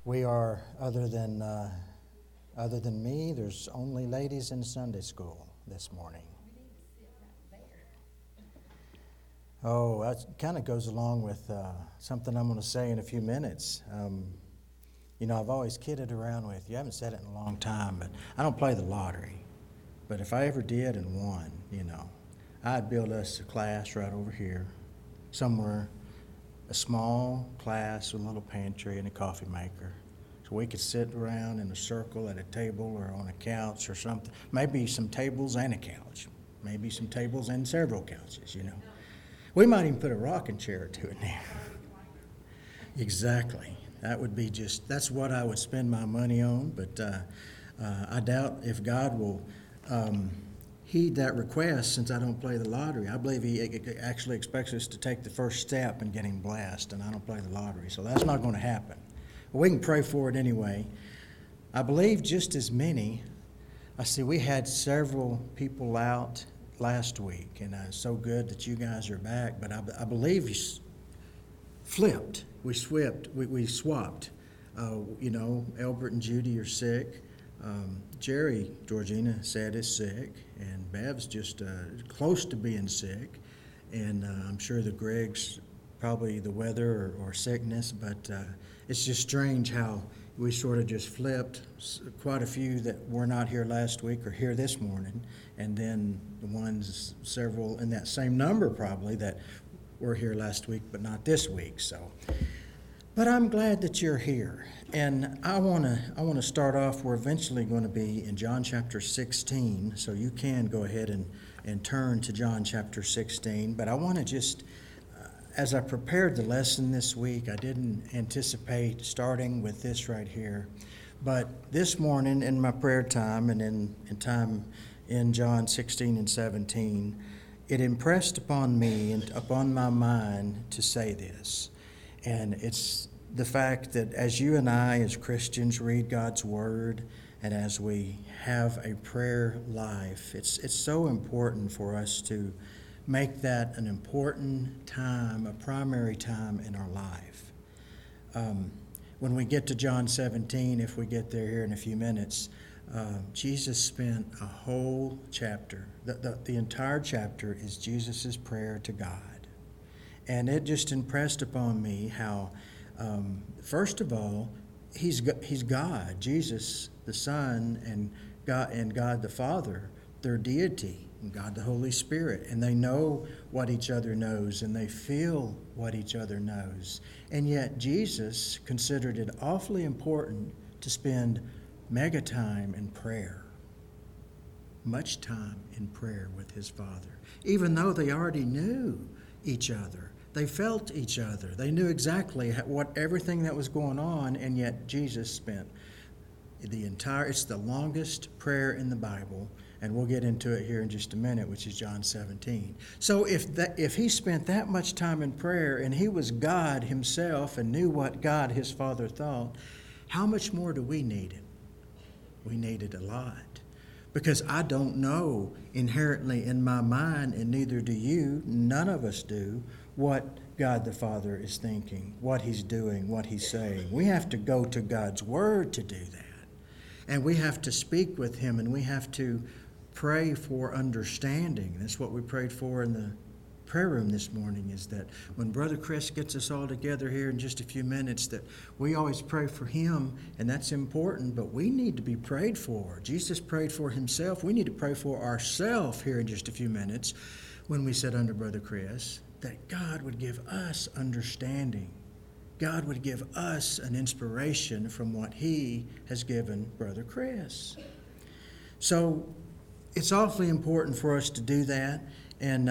We are, other than me, there's only ladies in Sunday school this morning. Oh, that kind of goes along with something I'm going to say in a few minutes. I've always kidded around with, you haven't said it in a long time, but I don't play the lottery. But if I ever did and won, I'd build us a class right over here, somewhere, a small class with a little pantry and a coffee maker. So we could sit around in a circle at a table or on a couch or something. Maybe some tables and a couch. Maybe some tables and several couches, We might even put a rocking chair or two in there. Exactly. That's what I would spend my money on, but I doubt if God will heed that request since I don't play the lottery. I believe He actually expects us to take the first step in getting blessed, and I don't play the lottery, so that's not going to happen. But we can pray for it anyway. I believe just as many. We had several people out last week, and it's so good that you guys are back, but I believe you flipped. We swapped. Albert and Judy are sick. Jerry, Georgina said, is sick, and Bev's just close to being sick, and I'm sure the Greg's probably the weather or sickness, but it's just strange how we sort of just flipped. Quite a few that were not here last week are here this morning, and then the ones, several in that same number probably, that were here last week but not this week. But I'm glad that you're here, and I want to start off. We're eventually going to be in John chapter 16, so you can go ahead and turn to John chapter 16. But I want to just, as I prepared the lesson this week, I didn't anticipate starting with this right here. But this morning in my prayer time and in time in John 16 and 17, it impressed upon me and upon my mind to say this. And it's the fact that as you and I, as Christians, read God's Word, and as we have a prayer life, it's so important for us to make that an important time, a primary time in our life. When we get to John 17, if we get there here in a few minutes, Jesus spent a whole chapter. The entire chapter is Jesus' prayer to God. And it just impressed upon me how, first of all, he's God, Jesus the Son, and God the Father, their deity, and God the Holy Spirit. And they know what each other knows, and they feel what each other knows. And yet Jesus considered it awfully important to spend mega time in prayer, much time in prayer with his Father, even though they already knew each other. They felt each other. They knew exactly everything that was going on, and yet Jesus spent it's the longest prayer in the Bible, and we'll get into it here in just a minute, which is John 17. So if he spent that much time in prayer, and he was God himself and knew what God, his Father, thought, how much more do we need it? We need it a lot. Because I don't know inherently in my mind, and neither do you, none of us do, what God the Father is thinking, what he's doing, what he's saying. We have to go to God's Word to do that. And we have to speak with him, and we have to pray for understanding. That's what we prayed for in the prayer room this morning, is that when Brother Chris gets us all together here in just a few minutes, that we always pray for him, and that's important, but we need to be prayed for. Jesus prayed for himself. We need to pray for ourselves here in just a few minutes when we sit under Brother Chris, that God would give us understanding. God would give us an inspiration from what he has given Brother Chris. So it's awfully important for us to do that, and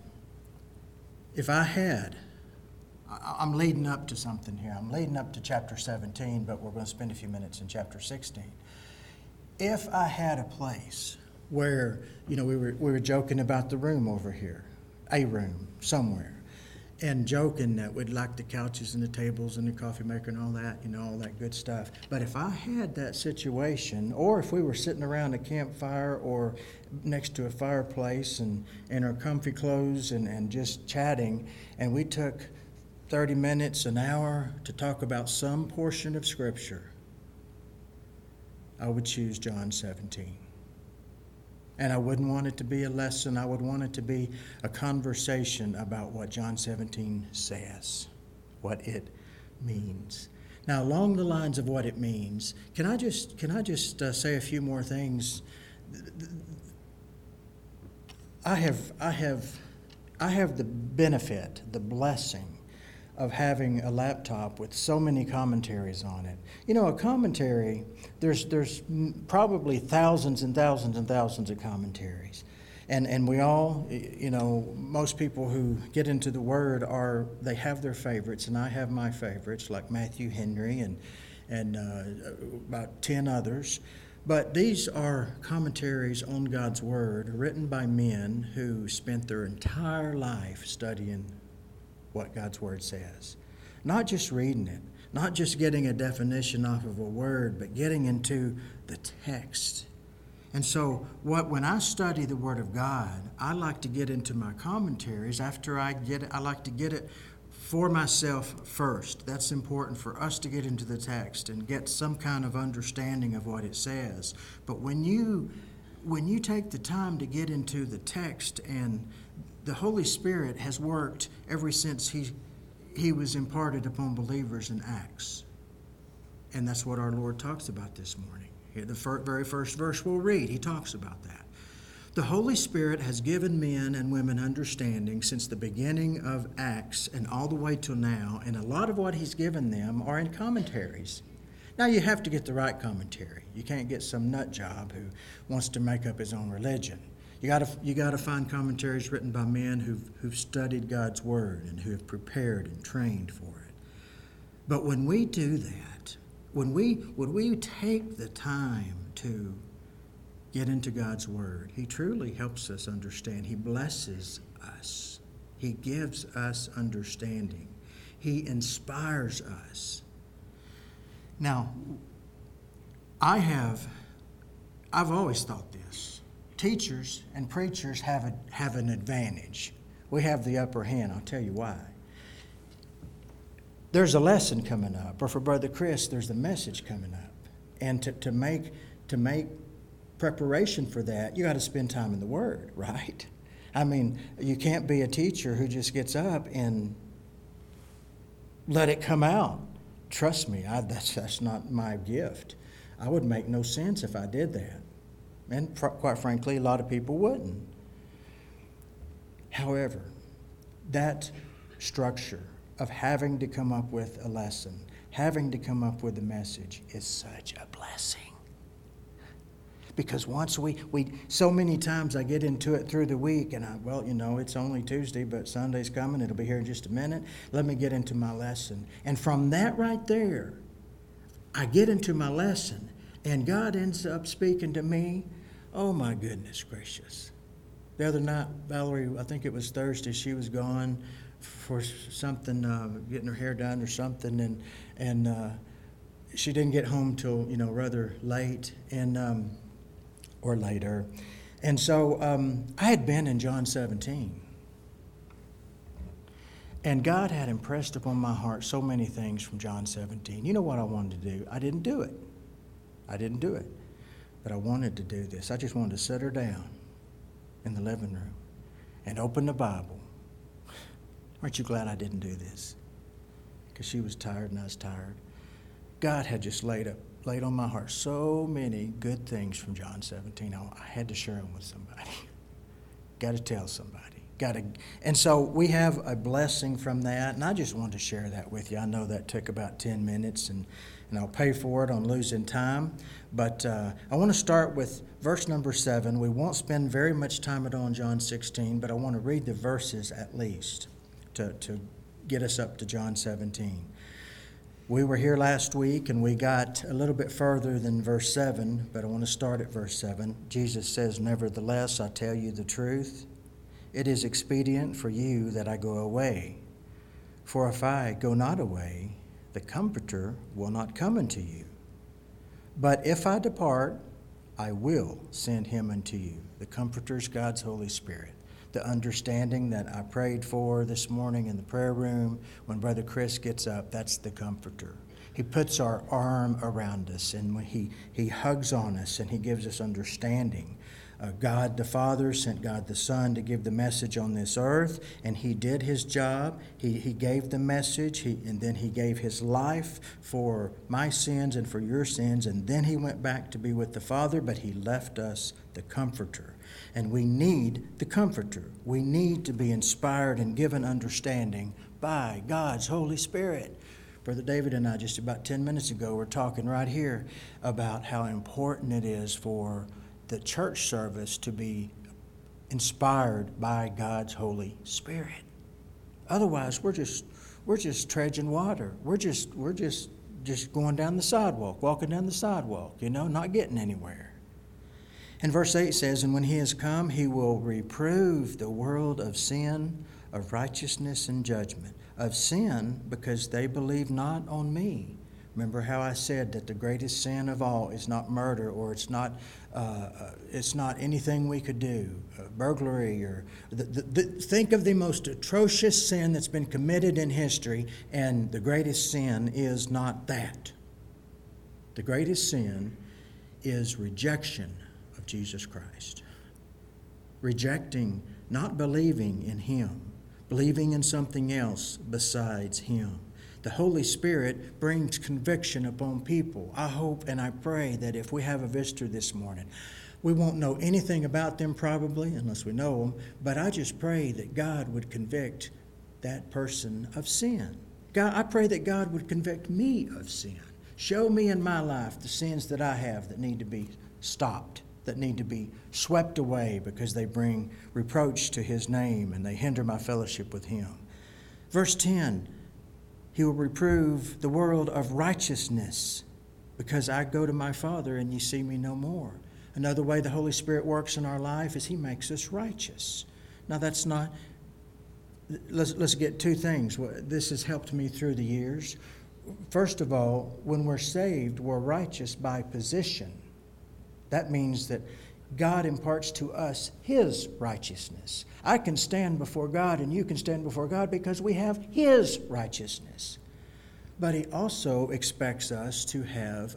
if I had, I'm leading up to something here. I'm leading up to chapter 17, but we're going to spend a few minutes in chapter 16. If I had a place where, we were joking about the room over here, a room somewhere, and joking that we'd like the couches and the tables and the coffee maker and all that, all that good stuff. But if I had that situation, or if we were sitting around a campfire or next to a fireplace and in our comfy clothes and just chatting, and we took 30 minutes, an hour to talk about some portion of Scripture, I would choose John 17. And I wouldn't want it to be a lesson. I would want it to be a conversation about what John 17 says, what it means. Now, along the lines of what it means, can I just say a few more things? I have the benefit, the blessing of having a laptop with so many commentaries on it. You know, a commentary, there's probably thousands and thousands and thousands of commentaries. And we all, you know, most people who get into the Word they have their favorites, and I have my favorites, like Matthew Henry and about 10 others. But these are commentaries on God's Word written by men who spent their entire life studying what God's Word says. Not just reading it, not just getting a definition off of a word, but getting into the text. And so when I study the Word of God, I like to get into my commentaries after I like to get it for myself first. That's important for us to get into the text and get some kind of understanding of what it says. But when you take the time to get into the text, and the Holy Spirit has worked ever since he was imparted upon believers in Acts. And that's what our Lord talks about this morning. Here, the very first verse we'll read, he talks about that. The Holy Spirit has given men and women understanding since the beginning of Acts and all the way till now, and a lot of what he's given them are in commentaries. Now, you have to get the right commentary. You can't get some nut job who wants to make up his own religion. You got to find commentaries written by men who've studied God's Word and who have prepared and trained for it. But when we do that, when we take the time to get into God's Word, he truly helps us understand. He blesses us. He gives us understanding. He inspires us. Now, I've always thought this. Teachers and preachers have an advantage. We have the upper hand. I'll tell you why. There's a lesson coming up, or for Brother Chris, there's a message coming up. And to make preparation for that, you got to spend time in the Word, right? I mean, you can't be a teacher who just gets up and let it come out. Trust me, that's not my gift. I would make no sense if I did that. And quite frankly, a lot of people wouldn't. However, that structure of having to come up with a lesson, having to come up with a message is such a blessing. Because once so many times I get into it through the week and it's only Tuesday, but Sunday's coming. It'll be here in just a minute. Let me get into my lesson. And from that right there, I get into my lesson and God ends up speaking to me. Oh my goodness gracious. The other night, Valerie, I think it was Thursday, she was gone for something, getting her hair done or something, and she didn't get home till, rather late or later. And so I had been in John 17. And God had impressed upon my heart so many things from John 17. You know what I wanted to do? I didn't do it. But I wanted to do this. I just wanted to sit her down in the living room and open the Bible. Aren't you glad I didn't do this? Because she was tired and I was tired. God had just laid on my heart so many good things from John 17. I had to share them with somebody. Got to tell somebody. And so we have a blessing from that, and I just wanted to share that with you. I know that took about 10 minutes, and I'll pay for it on losing time. But I want to start with verse number 7. We won't spend very much time on John 16, but I want to read the verses at least to get us up to John 17. We were here last week, and we got a little bit further than verse 7, but I want to start at verse 7. Jesus says, "Nevertheless, I tell you the truth. It is expedient for you that I go away. For if I go not away, the Comforter will not come unto you. But if I depart, I will send him unto you." The Comforter is God's Holy Spirit. the understanding that I prayed for this morning in the prayer room when Brother Chris gets up. That's the Comforter. He puts our arm around us, and when he hugs on us, and he gives us understanding. God the Father sent God the Son to give the message on this earth, and he did his job. He gave the message, and then he gave his life for my sins and for your sins, and then he went back to be with the Father, but he left us the Comforter. And we need the Comforter. We need to be inspired and given understanding by God's Holy Spirit. Brother David and I, just about 10 minutes ago, were talking right here about how important it is for the church service to be inspired by God's Holy Spirit. Otherwise, we're just treading water. We're just going down the sidewalk, walking down the sidewalk, not getting anywhere. And verse 8 says, "And when he has come, he will reprove the world of sin, of righteousness and judgment. Of sin, because they believe not on me." Remember how I said that the greatest sin of all is not murder, or it's not anything we could do, burglary, or think of the most atrocious sin that's been committed in history, and the greatest sin is not that. The greatest sin is rejection of Jesus Christ. Rejecting, not believing in him, believing in something else besides him. The Holy Spirit brings conviction upon people. I hope and I pray that if we have a visitor this morning, we won't know anything about them probably, unless we know them, but I just pray that God would convict that person of sin. God, I pray that God would convict me of sin. Show me in my life the sins that I have that need to be stopped, that need to be swept away because they bring reproach to his name and they hinder my fellowship with him. Verse 10, he will reprove the world of righteousness because I go to my Father and you see me no more. Another way the Holy Spirit works in our life is he makes us righteous. Now that's not, let's get two things. This has helped me through the years. First of all, when we're saved, we're righteous by position. That means that God imparts to us his righteousness. I can stand before God and you can stand before God because we have his righteousness. But he also expects us to have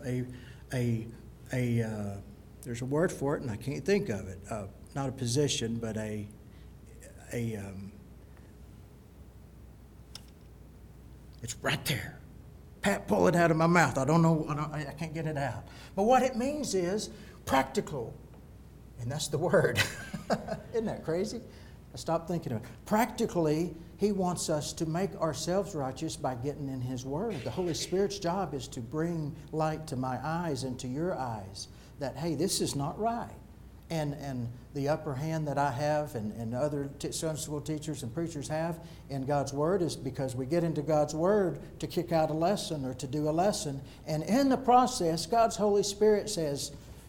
there's a word for it and I can't think of it. Not a position, but it's right there. Pat, pull it out of my mouth. I can't get it out. But what it means is practical. And that's the word. Isn't that crazy? I stopped thinking of it. Practically, he wants us to make ourselves righteous by getting in his word. The Holy Spirit's job is to bring light to my eyes and to your eyes that, hey, this is not right. And the upper hand that I have and other Sunday school teachers and preachers have in God's word is because we get into God's word to kick out a lesson or to do a lesson. And in the process, God's Holy Spirit says,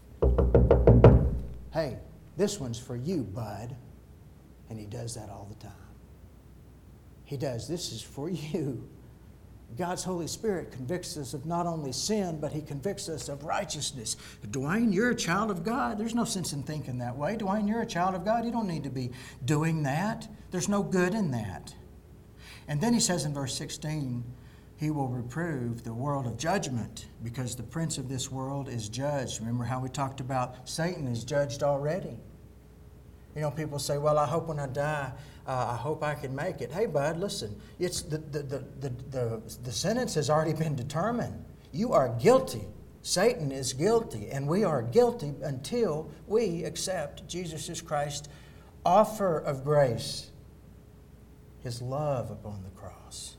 hey, this one's for you, bud. And he does that all the time. He does. This is for you. God's Holy Spirit convicts us of not only sin, but he convicts us of righteousness. Dwayne, you're a child of God. There's no sense in thinking that way. Dwayne, you're a child of God. You don't need to be doing that. There's no good in that. And then he says in verse 16, he will reprove the world of judgment because the prince of this world is judged. Remember how we talked about Satan is judged already. People say, well, I hope when I die, I hope I can make it. Hey, bud, listen, it's the sentence has already been determined. You are guilty. Satan is guilty, and we are guilty until we accept Jesus Christ's offer of grace, his love upon the cross.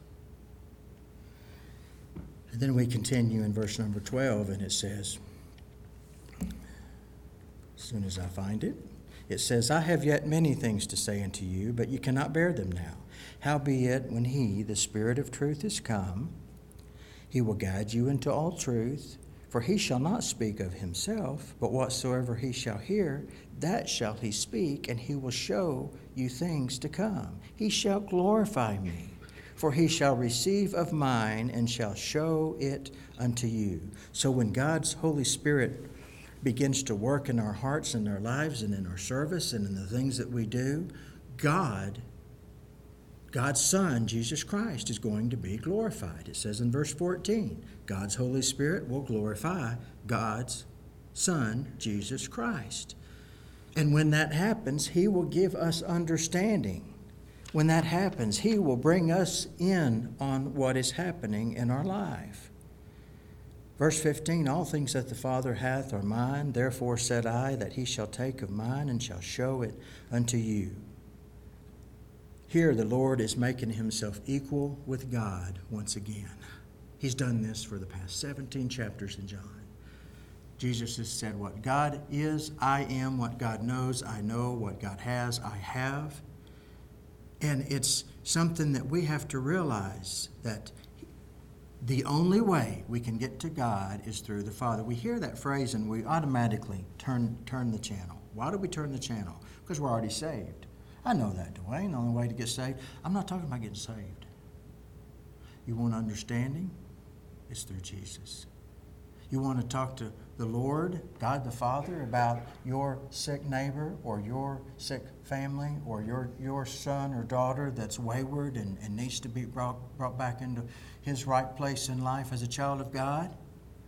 And then we continue in verse number 12, and it says, as soon as I find it, it says, I have yet many things to say unto you, but you cannot bear them now. Howbeit, when he, the Spirit of truth, is come, he will guide you into all truth, for he shall not speak of himself, but whatsoever he shall hear, that shall he speak, and he will show you things to come. He shall glorify me, for he shall receive of mine, and shall show it unto you. So when God's Holy Spirit begins to work in our hearts and our lives and in our service and in the things that we do, God's Son, Jesus Christ, is going to be glorified. It says in verse 14, God's Holy Spirit will glorify God's Son, Jesus Christ. And when that happens, He will give us understanding. When that happens, He will bring us in on what is happening in our life. Verse 15, all things that the Father hath are mine. Therefore said I, that He shall take of mine and shall show it unto you. Here the Lord is making Himself equal with God once again. He's done this for the past 17 chapters in John. Jesus has said, what God is, I am. What God knows, I know. What God has, I have. And it's something that we have to realize, that the only way we can get to God is through the Father. We hear that phrase and we automatically turn the channel. Why do we turn the channel? Because we're already saved. I know that, Dwayne. The only way to get saved. I'm not talking about getting saved. You want understanding? It's through Jesus. You want to talk to the Lord, God the Father, about your sick neighbor or your sick family or your son or daughter that's wayward and needs to be brought back into his right place in life as a child of God?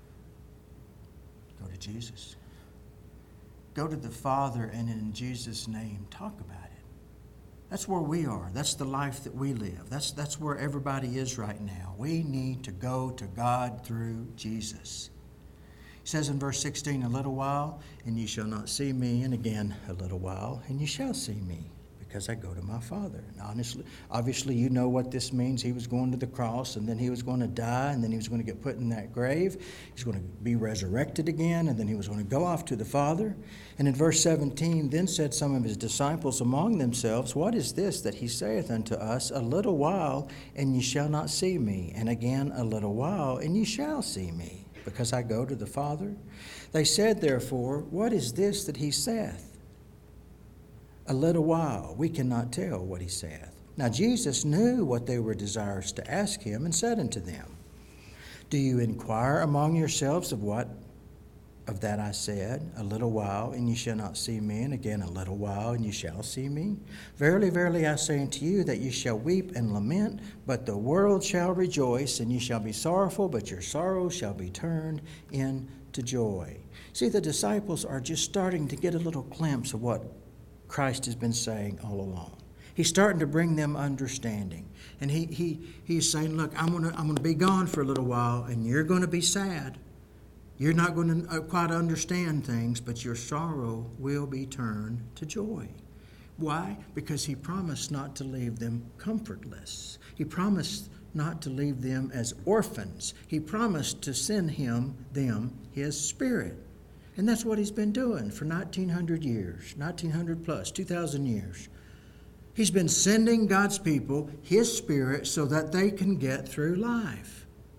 Go to Jesus. Go to the Father and in Jesus' name talk about it. That's where we are. That's the life that we live. That's where everybody is right now. We need to go to God through Jesus. He says in verse 16, a little while, and ye shall not see me, and again a little while, and ye shall see me, because I go to my Father. And obviously, you know what this means. He was going to the cross, and then He was going to die, and then He was going to get put in that grave. He's going to be resurrected again, and then He was going to go off to the Father. And in verse 17, then said some of His disciples among themselves, what is this that He saith unto us, a little while, and ye shall not see me, and again a little while, and ye shall see me, because I go to the Father? They said, therefore, what is this that He saith? A little while, we cannot tell what He saith. Now Jesus knew what they were desirous to ask Him, and said unto them, do you inquire among yourselves of what of that I said, a little while, and ye shall not see me, and again a little while, and ye shall see me? Verily, verily, I say unto you, that ye shall weep and lament, but the world shall rejoice, and ye shall be sorrowful, but your sorrow shall be turned into joy. See, the disciples are just starting to get a little glimpse of what Christ has been saying all along. He's starting to bring them understanding. And he's saying, look, I'm gonna be gone for a little while, and you're going to be sad. You're not going to quite understand things, but your sorrow will be turned to joy. Why? Because He promised not to leave them comfortless. He promised not to leave them as orphans. He promised to send them His Spirit. And that's what He's been doing for 1,900 years, 1,900 plus, 2,000 years. He's been sending God's people His Spirit so that they can get through life.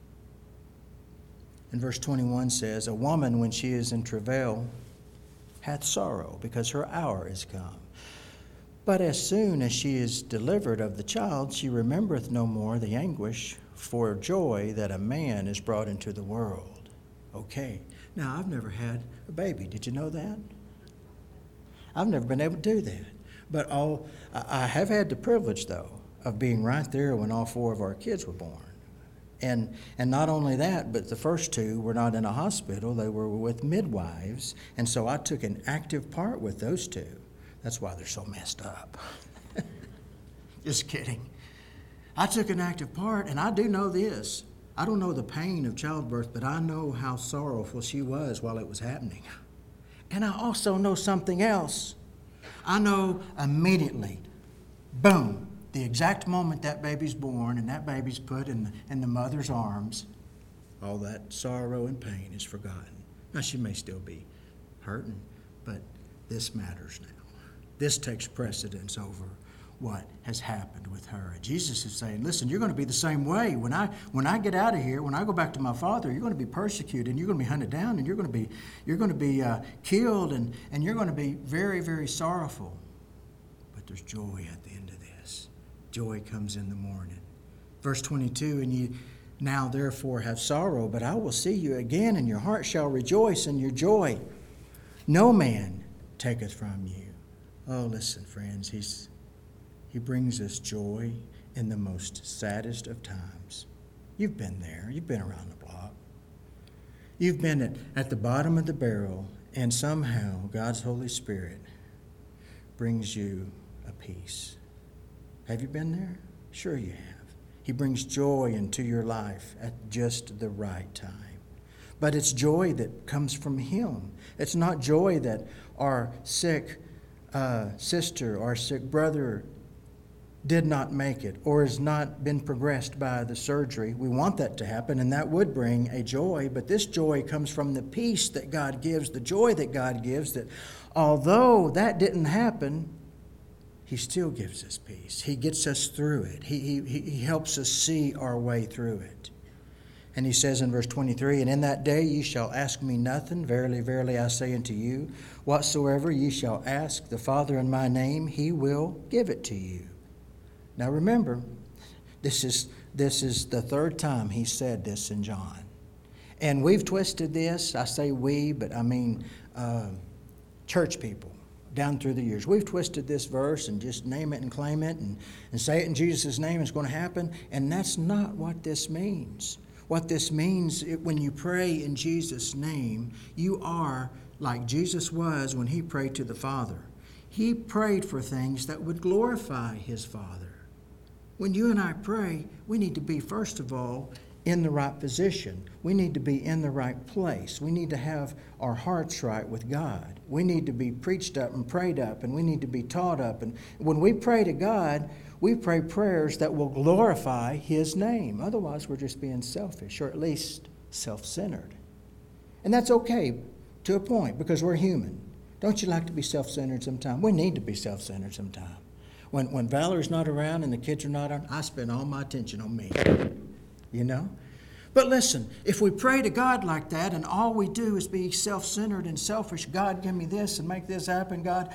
And verse 21 says, a woman, when she is in travail, hath sorrow, because her hour is come. But as soon as she is delivered of the child, she remembereth no more the anguish for joy that a man is brought into the world. Okay, now I've never had a baby. Did you know that? I've never been able to do that. But I have had the privilege, though, of being right there when all 4 of our kids were born. And not only that, but the first 2 were not in a hospital. They were with midwives. And so I took an active part with those 2. That's why they're so messed up. Just kidding. I took an active part, and I do know this. I don't know the pain of childbirth, but I know how sorrowful she was while it was happening. And I also know something else. I know immediately, boom, the exact moment that baby's born and that baby's put in the mother's arms, all that sorrow and pain is forgotten. Now, she may still be hurting, but this matters now. This takes precedence over what has happened with her. And Jesus is saying, listen, you're going to be the same way. When I get out of here, when I go back to my Father, you're going to be persecuted, and you're going to be hunted down, and you're going to be killed, and you're going to be very, very sorrowful. But there's joy at the end of this. Joy comes in the morning. Verse 22, and ye now therefore have sorrow, but I will see you again, and your heart shall rejoice, and your joy no man taketh from you. Oh, listen, friends, He brings us joy in the most saddest of times. You've been there. You've been around the block. You've been at the bottom of the barrel, and somehow God's Holy Spirit brings you a peace. Have you been there? Sure you have. He brings joy into your life at just the right time. But it's joy that comes from Him. It's not joy that our sick sister or sick brother did not make it or has not been progressed by the surgery. We want that to happen, and that would bring a joy. But this joy comes from the peace that God gives, the joy that God gives, that although that didn't happen, He still gives us peace. He gets us through it. He helps us see our way through it. And He says in verse 23, "And in that day ye shall ask me nothing. Verily, verily, I say unto you, whatsoever ye shall ask the Father in my name, He will give it to you." Now remember, this is the third time He said this in John. And we've twisted this. I say we, but I mean church people down through the years. We've twisted this verse and just name it and claim it and say it in Jesus' name, it's going to happen. And that's not what this means. What this means, when you pray in Jesus' name, you are like Jesus was when He prayed to the Father. He prayed for things that would glorify His Father. When you and I pray, we need to be, first of all, in the right position. We need to be in the right place. We need to have our hearts right with God. We need to be preached up and prayed up, and we need to be taught up. And when we pray to God, we pray prayers that will glorify His name. Otherwise, we're just being selfish, or at least self-centered. And that's okay to a point, because we're human. Don't you like to be self-centered sometime? We need to be self-centered sometime. When Valerie's not around and the kids are not around, I spend all my attention on me. You know? But listen, if we pray to God like that and all we do is be self-centered and selfish, God, give me this and make this happen, God,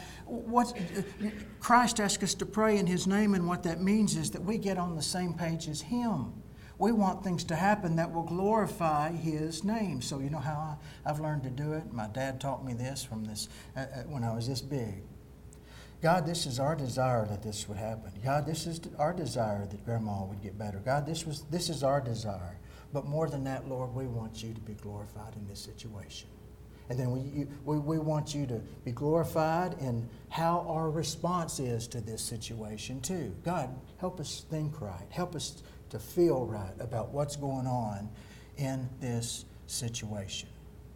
Christ asked us to pray in His name, and what that means is that we get on the same page as Him. We want things to happen that will glorify His name. So you know how I've learned to do it? My dad taught me this when I was this big. God, this is our desire that this would happen. God, this is our desire that Grandma would get better. God, this is our desire. But more than that, Lord, we want You to be glorified in this situation. And then we want You to be glorified in how our response is to this situation too. God, help us think right. Help us to feel right about what's going on in this situation.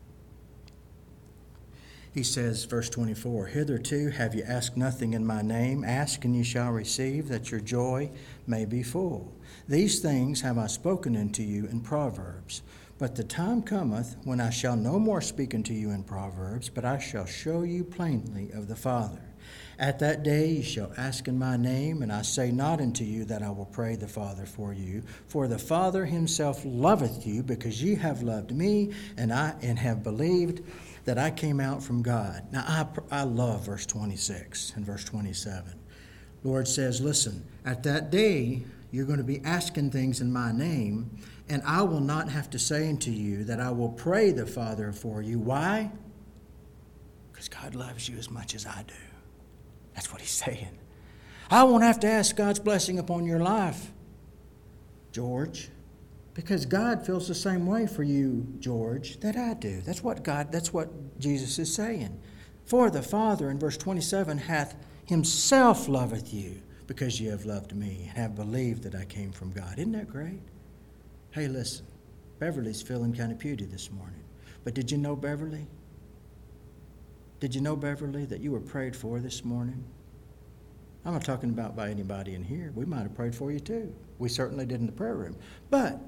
He says, verse 24, "Hitherto have ye asked nothing in my name. Ask, and ye shall receive, that your joy may be full. These things have I spoken unto you in Proverbs. But the time cometh, when I shall no more speak unto you in Proverbs, but I shall show you plainly of the Father. At that day ye shall ask in my name, and I say not unto you that I will pray the Father for you. For the Father Himself loveth you, because ye have loved me, and have believed that I came out from God." Now, I love verse 26 and verse 27. Lord says, listen, at that day, you're going to be asking things in my name, and I will not have to say unto you that I will pray the Father for you. Why? Because God loves you as much as I do. That's what He's saying. I won't have to ask God's blessing upon your life, George. Because God feels the same way for you, George, that I do. That's what Jesus is saying. For the Father, in verse 27, hath Himself loveth you, because ye have loved me, and have believed that I came from God. Isn't that great? Hey, listen, Beverly's feeling kind of puny this morning. But did you know, Beverly? Did you know, Beverly, that you were prayed for this morning? I'm not talking about by anybody in here. We might have prayed for you too. We certainly did in the prayer room. But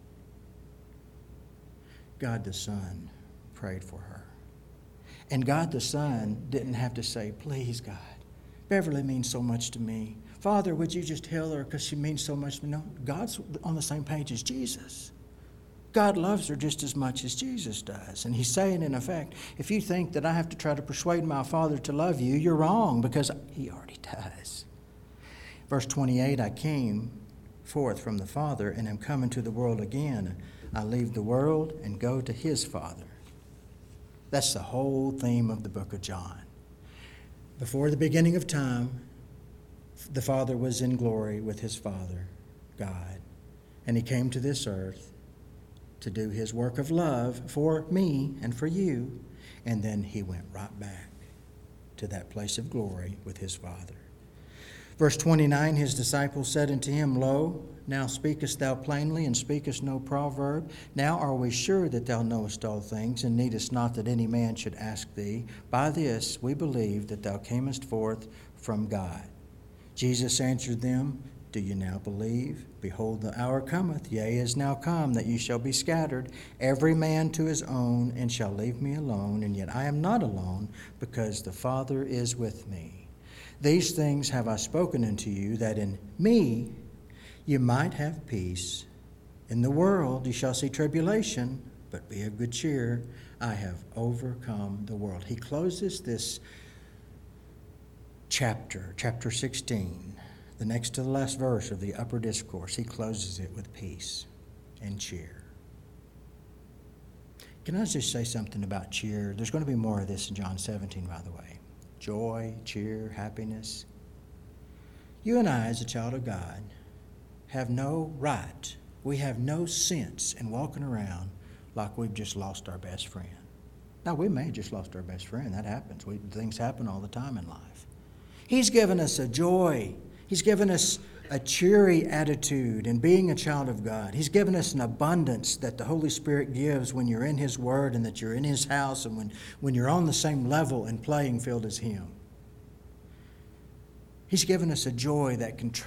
God the Son prayed for her. And God the Son didn't have to say, "Please, God, Beverly means so much to me. Father, would you just heal her because she means so much to me?" No, God's on the same page as Jesus. God loves her just as much as Jesus does. And He's saying, in effect, if you think that I have to try to persuade my Father to love you, you're wrong, because He already does. Verse 28, "I came forth from the Father, and am come into the world again. I leave the world and go to His Father." That's the whole theme of the book of John. Before the beginning of time, The Father was in glory with his Father, God. And he came to this earth to do his work of love for me and for you. And then he went right back to that place of glory with his Father. Verse 29, his disciples said unto him, Lo, now speakest thou plainly, and speakest no proverb. Now are we sure that thou knowest all things, and needest not that any man should ask thee. By this we believe that thou camest forth from God. Jesus answered them, Do you now believe? Behold, the hour cometh, yea, is now come, that ye shall be scattered, every man to his own, and shall leave me alone. And yet I am not alone, because the Father is with me. These things have I spoken unto you, that in me you might have peace. In the world you shall see tribulation, but be of good cheer. I have overcome the world. He closes this chapter 16, the next to the last verse of the Upper Discourse. He closes it with peace and cheer. Can I just say something about cheer? There's going to be more of this in John 17, by the way. Joy, cheer, happiness. You and I, as a child of God, have no right, we have no sense in walking around like we've just lost our best friend. Now, we may have just lost our best friend. That happens. Things happen all the time in life. He's given us a joy. He's given us a cheery attitude in being a child of God. He's given us an abundance that the Holy Spirit gives when you're in His Word and that you're in His house and when you're on the same level and playing field as Him. He's given us a joy that can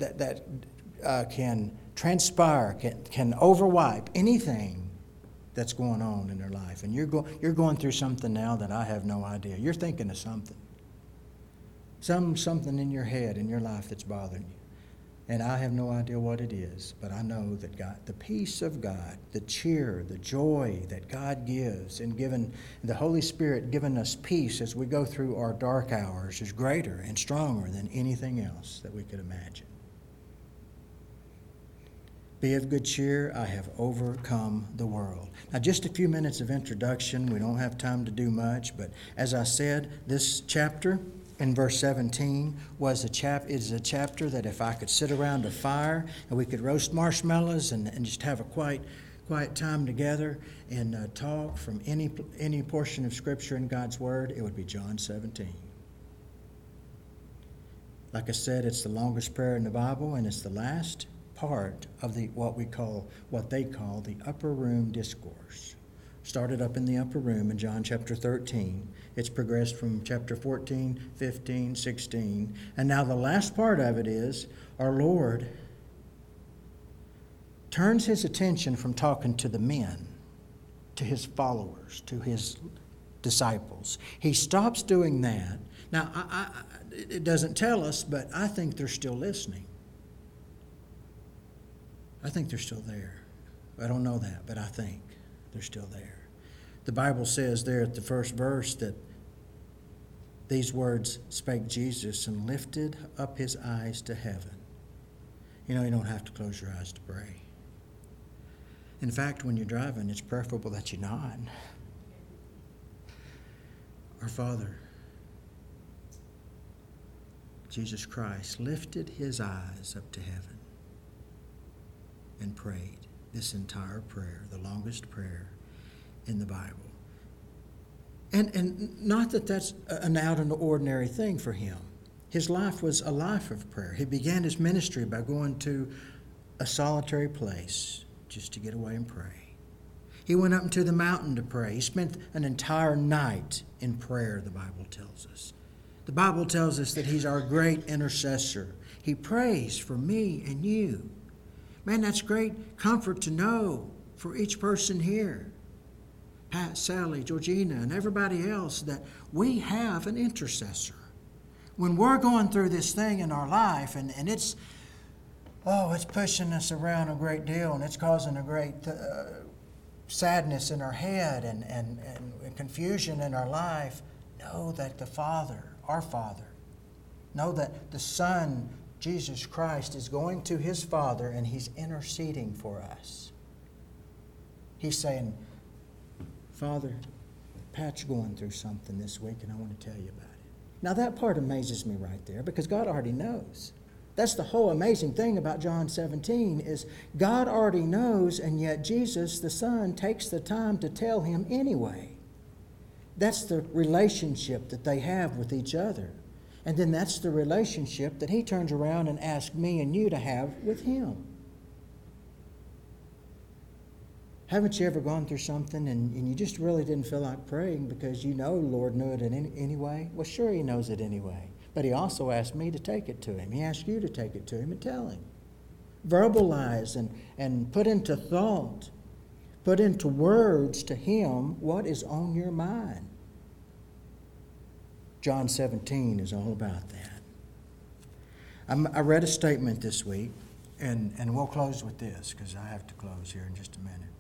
transpire, can overwipe anything that's going on in their life. And you're going through something now that I have no idea. You're thinking of something. Something in your head, in your life that's bothering you. And I have no idea what it is, but I know that God, the peace of God, the cheer, the joy that God gives, and given the Holy Spirit giving us peace as we go through our dark hours is greater and stronger than anything else that we could imagine. Be of good cheer, I have overcome the world. Now, just a few minutes of introduction. We don't have time to do much, but as I said, this chapter in verse 17 is a chapter that if I could sit around a fire and we could roast marshmallows and just have a quiet time together and talk from any portion of Scripture in God's Word, it would be John 17. Like I said, it's the longest prayer in the Bible, and it's the last part of what they call the upper room discourse. Started up in the upper room in John chapter 13. It's progressed from chapter 14, 15, 16. And now the last part of it is our Lord turns His attention from talking to the men, to His followers, to His disciples. He stops doing that. Now, it doesn't tell us, but I think they're still listening. I think they're still there. I don't know that, but I think they're still there. The Bible says there at the first verse that these words spake Jesus and lifted up His eyes to heaven. You know, you don't have to close your eyes to pray. In fact, when you're driving, it's preferable that you not. Our Father, Jesus Christ, lifted His eyes up to heaven and prayed this entire prayer, the longest prayer in the Bible. And not that that's an out and ordinary thing for Him. His life was a life of prayer. He began His ministry by going to a solitary place just to get away and pray. He went up into the mountain to pray. He spent an entire night in prayer, the Bible tells us. The Bible tells us that He's our great intercessor. He prays for me and you. Man, that's great comfort to know for each person here. Pat, Sally, Georgina, and everybody else, that we have an intercessor. When we're going through this thing in our life and it's pushing us around a great deal and it's causing a great sadness in our head and confusion in our life, know that the Father, our Father, know that the Son, Jesus Christ, is going to His Father and He's interceding for us. He's saying, Father, Pat's going through something this week and I want to tell you about it. Now that part amazes me right there because God already knows. That's the whole amazing thing about John 17 is God already knows, and yet Jesus, the Son, takes the time to tell him anyway. That's the relationship that they have with each other. And then that's the relationship that he turns around and asks me and you to have with him. Haven't you ever gone through something and you just really didn't feel like praying because you know the Lord knew it anyway? Well, sure, he knows it anyway. But he also asked me to take it to him. He asked you to take it to him and tell him. Verbalize and put into thought, put into words to him what is on your mind. John 17 is all about that. I read a statement this week, and we'll close with this because I have to close here in just a minute.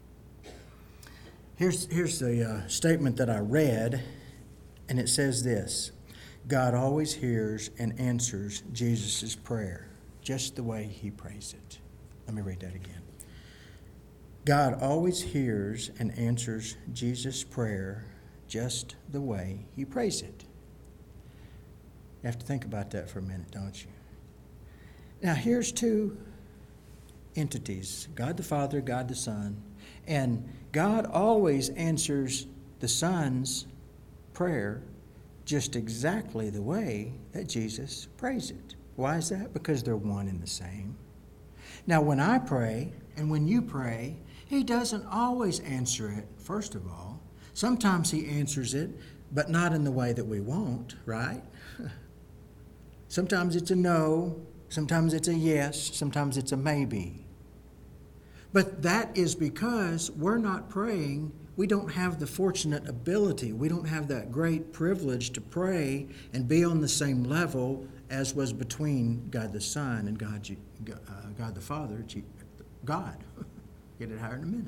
Here's the statement that I read, and it says this: God always hears and answers Jesus' prayer just the way he prays it. Let me read that again. God always hears and answers Jesus' prayer just the way he prays it. You have to think about that for a minute, don't you? Now, here's two entities, God the Father, God the Son, and God always answers the Son's prayer just exactly the way that Jesus prays it. Why is that? Because they're one and the same. Now, when I pray and when you pray, he doesn't always answer it, first of all. Sometimes he answers it, but not in the way that we want, right? Sometimes it's a no, sometimes it's a yes, sometimes it's a maybe. But that is because we're not praying. We don't have the fortunate ability. We don't have that great privilege to pray and be on the same level as was between God the Son and God the Father, God. Get it higher in a minute.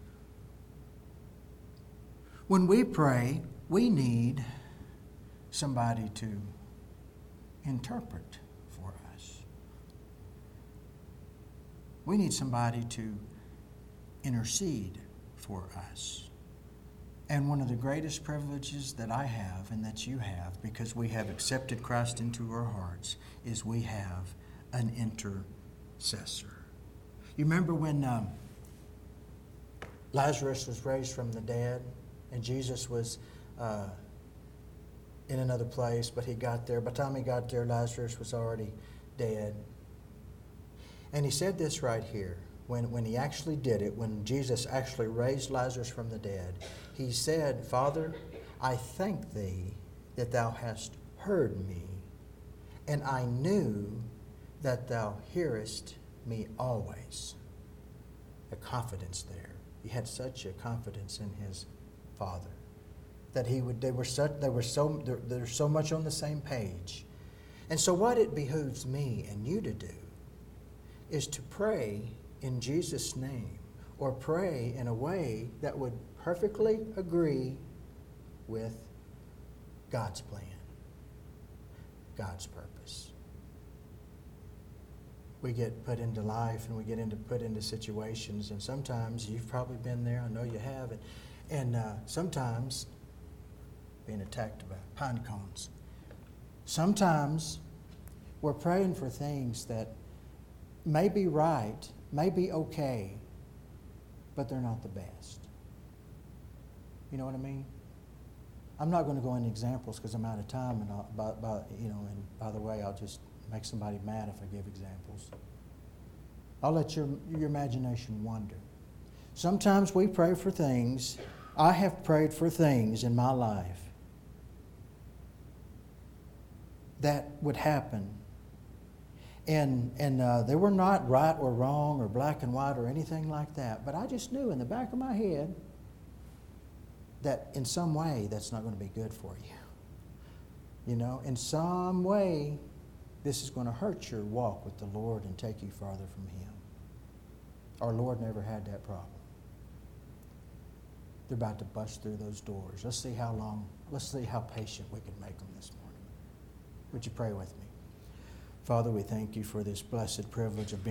When we pray, we need somebody to interpret for us. We need somebody to intercede for us. And one of the greatest privileges that I have and that you have, because we have accepted Christ into our hearts, is we have an intercessor. You remember when Lazarus was raised from the dead and Jesus was in another place, but he got there. By the time he got there, Lazarus was already dead. And he said this right here. When he actually did it, when Jesus actually raised Lazarus from the dead, he said, Father, I thank thee that thou hast heard me, and I knew that thou hearest me always. A confidence there. He had such a confidence in his Father that they're so much on the same page. And so what it behooves me and you to do is to pray in Jesus' name, or pray in a way that would perfectly agree with God's plan, God's purpose. We get put into life and we get put into situations, and sometimes you've probably been there, I know you have, and sometimes being attacked by pine cones. Sometimes we're praying for things that may be right, may be okay, but they're not the best. You know what I mean? I'm not going to go into examples because I'm out of time, and and by the way, I'll just make somebody mad if I give examples. I'll let your imagination wander. Sometimes we pray for things. I have prayed for things in my life that would happen. And they were not right or wrong or black and white or anything like that. But I just knew in the back of my head that in some way that's not going to be good for you. You know, in some way this is going to hurt your walk with the Lord and take you farther from Him. Our Lord never had that problem. They're about to bust through those doors. Let's see how patient we can make them this morning. Would you pray with me? Father, we thank you for this blessed privilege of being